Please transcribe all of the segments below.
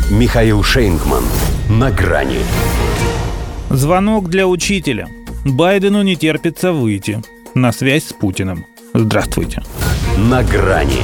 Михаил Шейнгман. На грани. Звонок для учителя. Байдену не терпится выйти на связь с Путиным. Здравствуйте. На грани.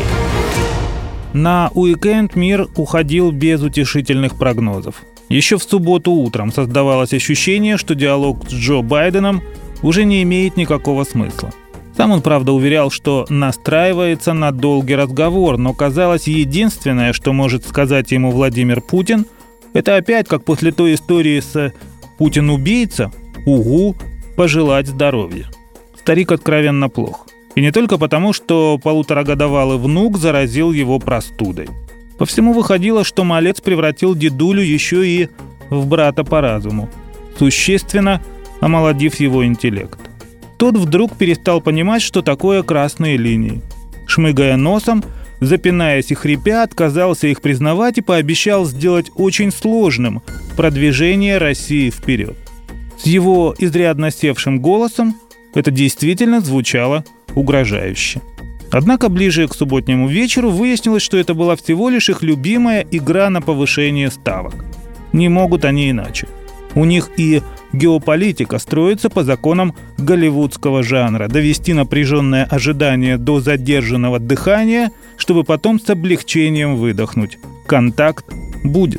На уикенд мир уходил без утешительных прогнозов. Еще в субботу утром создавалось ощущение, что диалог с Джо Байденом уже не имеет никакого смысла. Сам он, правда, уверял, что настраивается на долгий разговор, но казалось, единственное, что может сказать ему Владимир Путин, это опять, как после той истории с «Путин-убийца», «Угу», пожелать здоровья. Старик откровенно плох. И не только потому, что полуторагодовалый внук заразил его простудой. По всему выходило, что малец превратил дедулю еще и в брата по разуму, существенно омолодив его интеллект. Тот вдруг перестал понимать, что такое красные линии. Шмыгая носом, запинаясь и хрипя, отказался их признавать и пообещал сделать очень сложным продвижение России вперед. С его изрядно севшим голосом это действительно звучало угрожающе. Однако ближе к субботнему вечеру выяснилось, что это была всего лишь их любимая игра на повышение ставок. Не могут они иначе. У них и геополитика строится по законам голливудского жанра. Довести напряженное ожидание до задержанного дыхания, чтобы потом с облегчением выдохнуть. Контакт будет.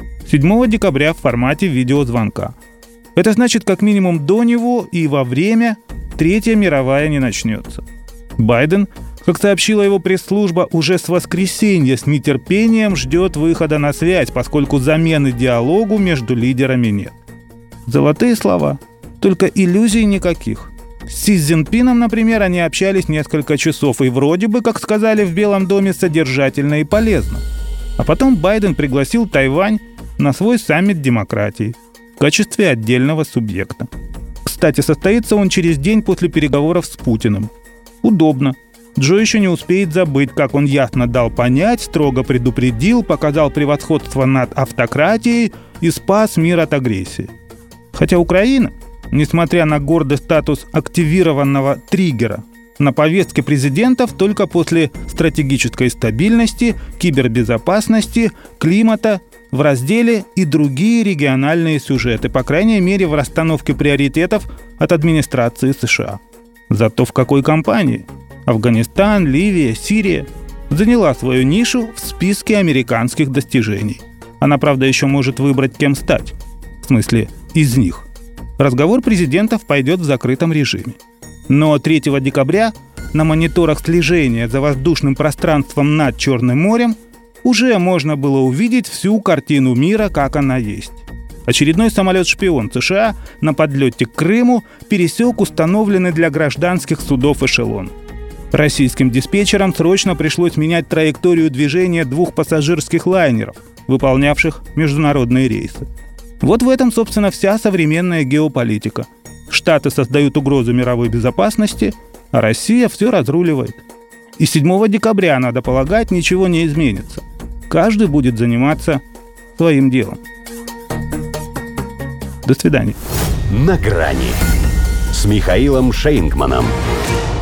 7 декабря в формате видеозвонка. Это значит, как минимум до него и во время Третья мировая не начнется. Байден, как сообщила его пресс-служба, уже с воскресенья с нетерпением ждет выхода на связь, поскольку замены диалогу между лидерами нет. Золотые слова, только иллюзий никаких. С Си Цзиньпином, например, они общались несколько часов, и вроде бы, как сказали в Белом доме, содержательно и полезно. А потом Байден пригласил Тайвань на свой саммит демократии в качестве отдельного субъекта. Кстати, состоится он через день после переговоров с Путиным. Удобно. Джо еще не успеет забыть, как он ясно дал понять, строго предупредил, показал превосходство над автократией и спас мир от агрессии. Хотя Украина, несмотря на гордый статус активированного триггера, на повестке президентов только после стратегической стабильности, кибербезопасности, климата, в разделе «И другие региональные сюжеты», по крайней мере в расстановке приоритетов от администрации США. Зато в какой компании? Афганистан, Ливия, Сирия заняла свою нишу в списке американских достижений. Она, правда, еще может выбрать, кем стать. В смысле, из них. Разговор президентов пойдет в закрытом режиме. Но 3 декабря на мониторах слежения за воздушным пространством над Черным морем уже можно было увидеть всю картину мира, как она есть. Очередной самолет-шпион США на подлете к Крыму пересек установленный для гражданских судов эшелон. Российским диспетчерам срочно пришлось менять траекторию движения 2 пассажирских лайнеров, выполнявших международные рейсы. Вот в этом, собственно, вся современная геополитика. Штаты создают угрозу мировой безопасности, а Россия все разруливает. И 7 декабря, надо полагать, ничего не изменится. Каждый будет заниматься своим делом. До свидания. На грани с Михаилом Шейнгманом.